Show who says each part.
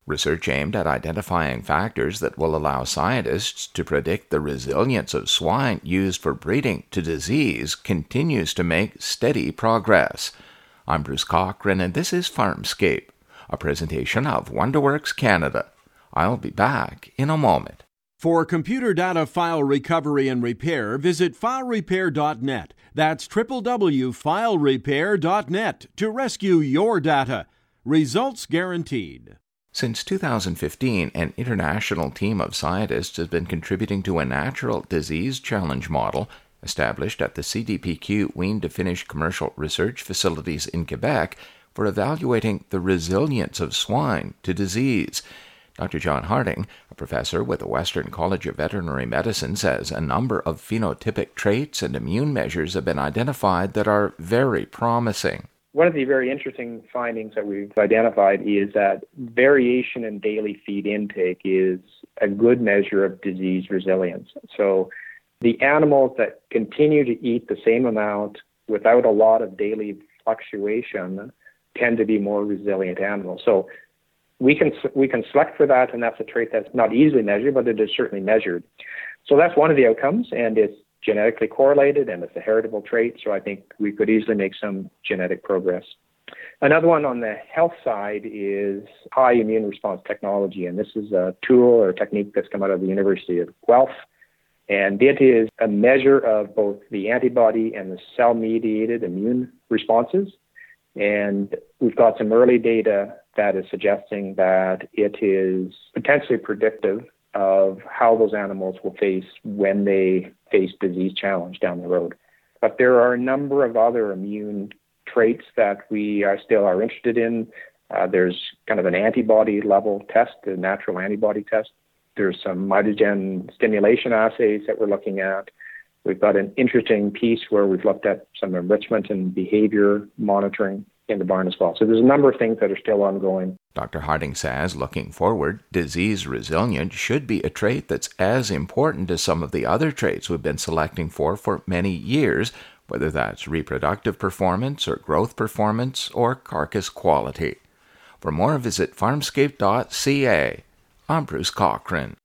Speaker 1: Research aimed at identifying factors that will allow scientists to predict the resilience of swine used for breeding to disease continues to make steady progress. I'm Bruce Cochran, and this is Farmscape, a presentation of WonderWorks Canada. I'll be back in a moment.
Speaker 2: For computer data file recovery and repair, visit filerepair.net. That's www.filerepair.net to rescue your data. Results guaranteed.
Speaker 1: Since 2015, an international team of scientists has been contributing to a natural disease challenge model established at the CDPQ Wean to Finish commercial research facilities in Quebec for evaluating the resilience of swine to disease. Dr. John Harding, a professor with the Western College of Veterinary Medicine, says a number of phenotypic traits and immune measures have been identified that are very promising.
Speaker 3: One of the very interesting findings that we've identified is that variation in daily feed intake is a good measure of disease resilience. So the animals that continue to eat the same amount without a lot of daily fluctuation tend to be more resilient animals. So we can select for that, and that's a trait that's not easily measured, but it is certainly measured. So that's one of the outcomes, and it's genetically correlated, and it's a heritable trait, so I think we could easily make some genetic progress. Another one on the health side is high immune response technology, and this is a tool or technique that's come out of the University of Guelph, and it is a measure of both the antibody and the cell-mediated immune responses, and we've got some early data that is suggesting that it is potentially predictive of how those animals will face when they face disease challenge down the road. But there are a number of other immune traits that we are interested in. There's kind of an antibody level test, a natural antibody test. There's some mitogen stimulation assays that we're looking at. We've got an interesting piece where we've looked at some enrichment and behavior monitoring in the barn as well. So there's a number of things that are still ongoing.
Speaker 1: Dr. Harding says, looking forward, disease resilience should be a trait that's as important as some of the other traits we've been selecting for many years, whether that's reproductive performance or growth performance or carcass quality. For more, visit farmscape.ca. I'm Bruce Cochran.